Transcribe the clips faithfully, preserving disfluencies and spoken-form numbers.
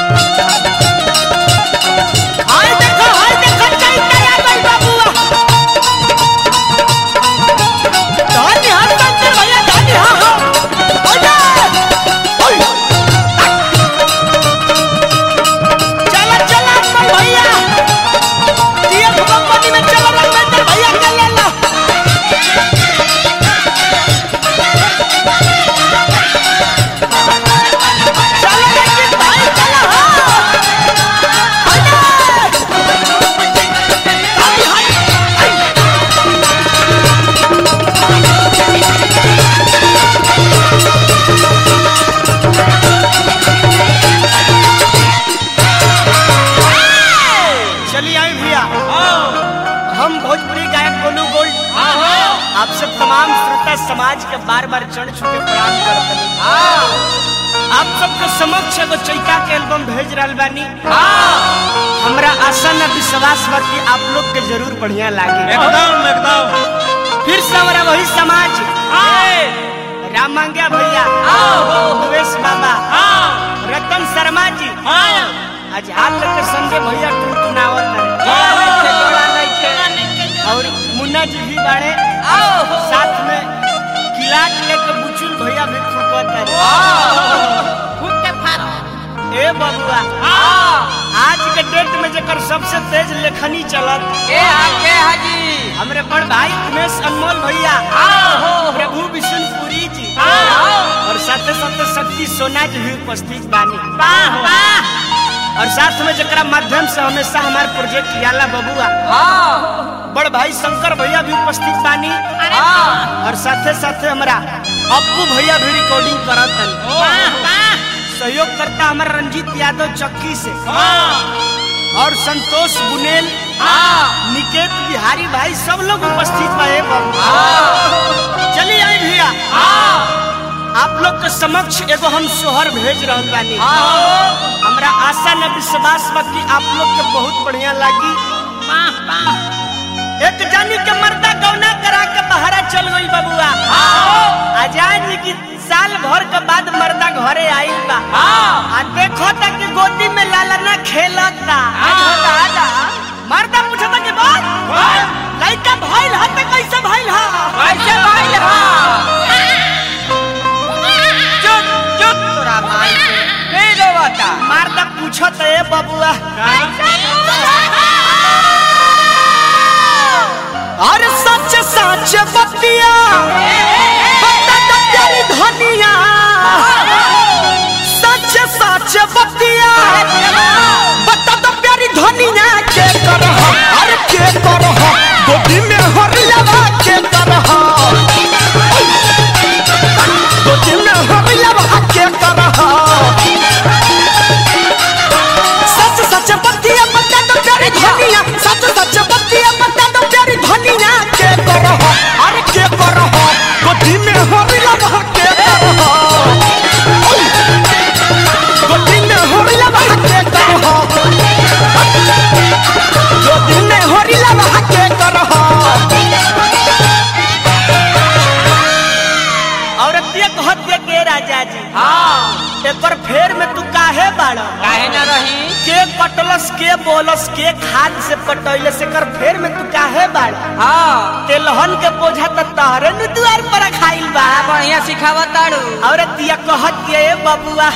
समाज के बार बार चढ़ चुके प्रणाम करते हैं। आप सबके समक्ष एगो चैता के एल्बम भेज रहा बानी। हमरा आशा न विश्वास बा कि आप लोग के जरूर बढ़िया लागे। एकदम एकदम फिर से हमारा वही समाज राम मांग्या भैया, दुवेश बाबा, रतन शर्मा जी, आज हाल के संजय भैया टुनटुनावत और मुन्ना जी भी बाड़े, साथ में किलाट लेके बुचुल भैया भी फुकत है। ए बबुआ, आज के डेट में जेकर सबसे तेज लेखनी चलत ए आके हाजी हमरे बड़ भाई उमेश अनमोल भैया, प्रभु विष्णुपुरी जी और साथे साथे शक्ति सोना जी भी उपस्थित बानी। और साथ में जकरा माध्यम से हमेशा हमारे प्रोजेक्ट याला बबुआ बड़ भाई शंकर भैया भी उपस्थित बानी। और साथे साथे हमारा अप्पू भैया भी रिकॉर्डिंग करत हैं। सहयोग करता हमारा रंजीत यादव चक्की से और संतोष बुनेल, निकेत बिहारी भाई सब लोग उपस्थित बाए। चलिए आई भैया, आप लोग के समक्ष एगो हम सोहर भेज रहल बानी। हमरा आशा न विश्वास बा कि आप लोग के बहुत बढ़िया लागी। एक जानी के मर्दा गौना करा के बहरा चल गई बबुआ। आजाद जी की साल भर के बाद मर्दा घरे आइल बा। आ देखो ता कि गोदी में लालना खेलता। मर्दा पूछता कि बात लइका भइल ह त कैसे भइल ह? कैसे भइल ह? चुप चुप तोरा भाई के रोता। मर्दा पूछत ए बबुआ अरे सच सच बतिया बता दो प्यारी धनिया, सच सच बतिया बता दो प्यारी धनिया के करह अरे के करह गोदी में हरियावा के करह गोदी में हरियावा के करह सच सच बतिया बता दो प्यारी धनिया, सच सच बतिया बता दो प्यारी धनिया के करह अरे के करह गोदी में हरियावा के करह गोदी में हरियावा के करह गोदी में हरियावा के करह। औरतिया कहत के राजा जी एकर फेर में तू काहे बाड़? काहे ना रही? के कटलस के बोलस के खाद से पटैले से कर फेर में तू काहे बाड़? हां तेलहन के बोझा त तहरे न दुआर पर खाइल बा। बढ़िया सिखावत ताड़ू। औरतिया कहत के ए बबुआ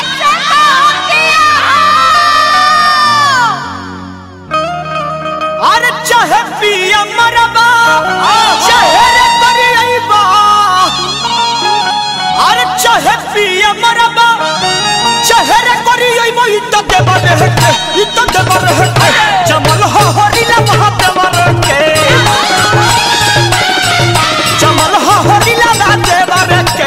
अरे चाहे पिया मरबा चाहे रे करियबा अरे चाहे पिया मरबा चाहे रे करियबा इ त देबा रे के इ त देबा रे के जमल हो हरिला महादेवा रे के जमल हो हरिला महादेवा रे के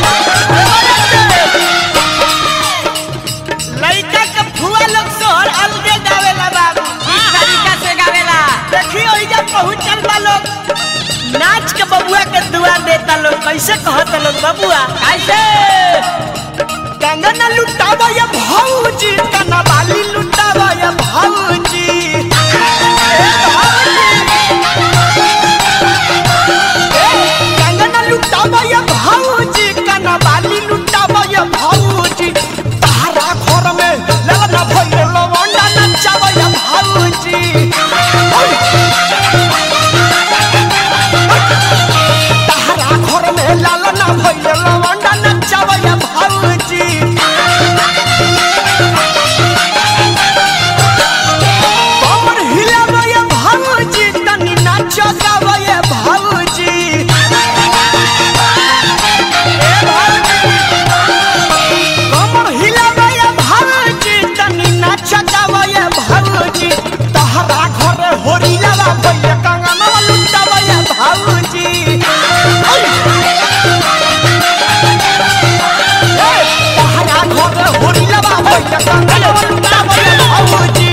लइका के फुआ लोग सोहर अलगे गावेला बाबू। इस तरीका से गावेला देखियो इजा पहुंचल बा लोग नाच के बबुआ के दुआ देता लोग। कैसे कहत लोग बबुआ कैसे? कंगन लुटावा या भौजी कना बाली लुटावा या भौजी कंगन लुटावा या भौजी कना बाली लुटावा या भौजी तारा घर में ललना मंगल का भौजी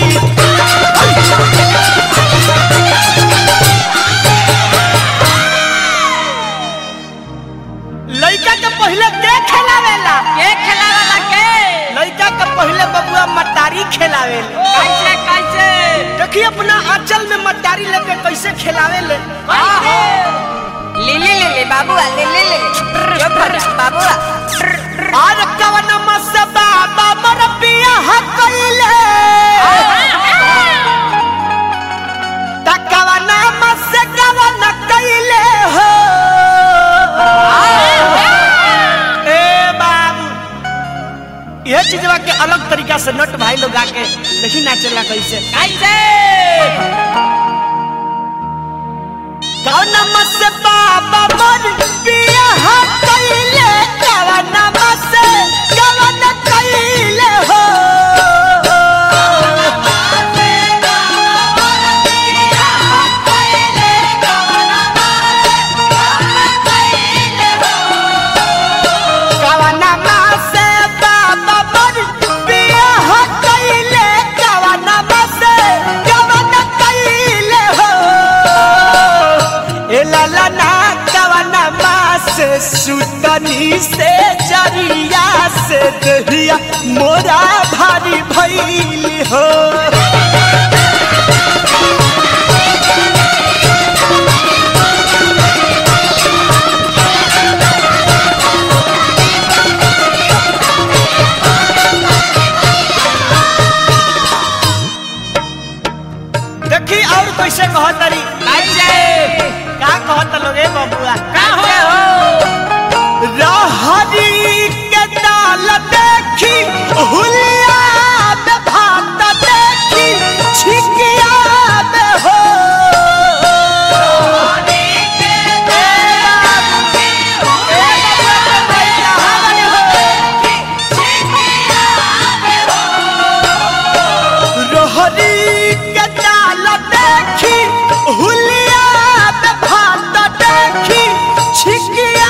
लड़का के पहले के खिलावेला के खिलावेला के लड़का के पहले बबुआ मटारी खिलावेला कैसे कैसे देखिए अपना आंचल में मटारी लेके कैसे खिलावेले ले ले ले ले बाबूआ ले ले ले चुप हो जा बाबूआ और कवन मस बाबा मर पिया हकइले तकवन मस कवन कइले हो ए बाबू ये चीजवा के अलग तरीका से नट भाई लोग आके देखी नाचेला कैसे कैसे कवन मस बाबा मर पिया हकइले कवन मस कवन कइले हो सुतनी से जरिया से दहिया मोरा भारी भइली हो देखी और कैसे कहतरी कैसे का कहत लोगे बबुआ का हो रहरी के दाल देखी हुलिया में भात देखी छिकिया में हो रहरी के दाल देखी हुलिया में भात देखी छिकिया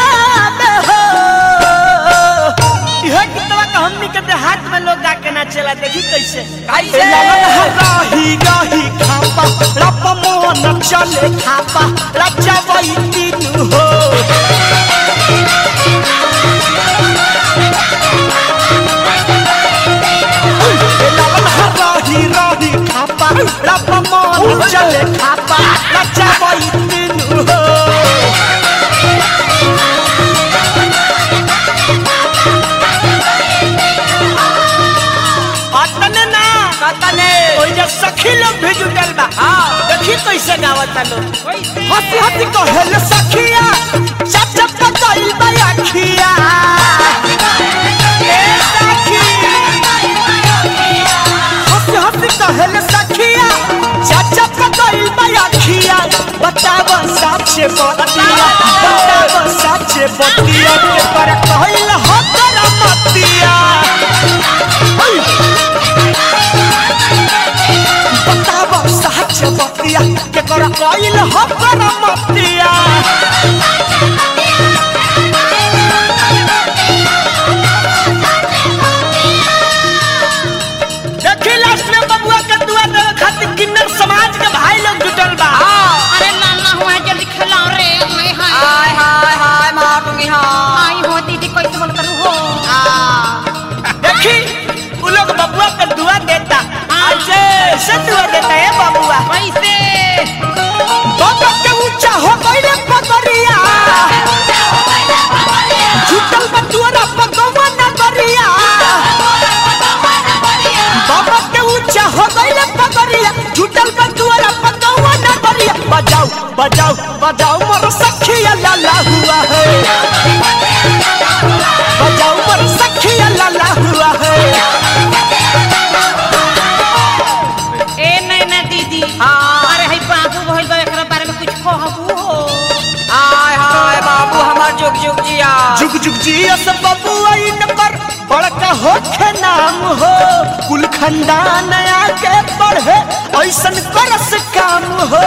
हमनी के देहात में लोग गा के नाचेला देखी कैसे कैसे रही रही खापा रप मन चले खापा रचवई तीन हो रही रही खापा रप मन चले खापा रचवई तीन हो सखी लोग भी जुटल बा देखी कैसे गावता लोग हंसी हंसी कहेल सखिया सब सब कइल बा अखिया ए सखी हंसी हंसी कहेल सखिया सब सब कइल बा अखिया बताव सच्चे बतिया बताव सच्चे बतिया के पर कइल हो तेरा मतिया सच बतिया के कर कइल हो कर मतिया देखी लास्ट में बबुआ के दुआ देवे खातिर किन्नर समाज के भाई लोग जुटल बा अरे नाना हुआ जल्दी खिलाओ रे हाय हाय हाय हाय मारूंगी हां आई हो दीदी कैसे बोल करूं हो देखी उ लोग बबुआ के दुआ देता ऐसे ऐसे दुआ देता है बबुआ कैसे बाबा के ऊंचा हो गइले पगरिया झुटल बटुरा पगवा नगरिया बाबा के ऊंचा हो गइले पगरिया झुटल बटुरा पगवा नगरिया बजाओ बजाओ बजाओ मोर सखिया लाला हुआ है बजाओ मोर सखिया लाला हुआ है ए नैना दीदी अरे हई बाबू भइल बा एकरा बारे में कुछ कहबू हो हाय हाय बाबू हमार जुग जुग जिया जुग जुग जिया सब बाबू आई नंबर बड़का होखे नाम हो कुल खानदान आके बढ़े ऐसन करस काम हो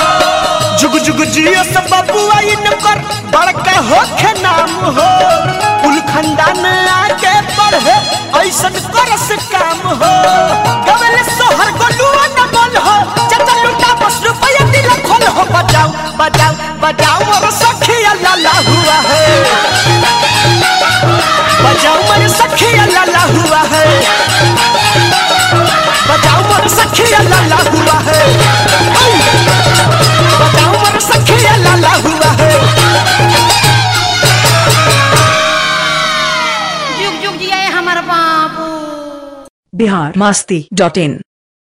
जुग जुग जिया सब बाबू आई नंबर बड़का होखे नाम हो धन आके बढ़े ऐसन करस काम हो गवले सोहर गोलुआ न बोल हो चाचा लुटा बस रुपया दिल खोल हो बजाओ बजाओ बजाओ मोर सखिया लाला हुआ है बजाओ मोर सखिया लाला हुआ है बजाओ मोर सखिया लाला हुआ है बजाओ मोर सखिया लाला हुआ है जुग जुग जिया हमारा बाबू बिहार मस्ती डॉट इन।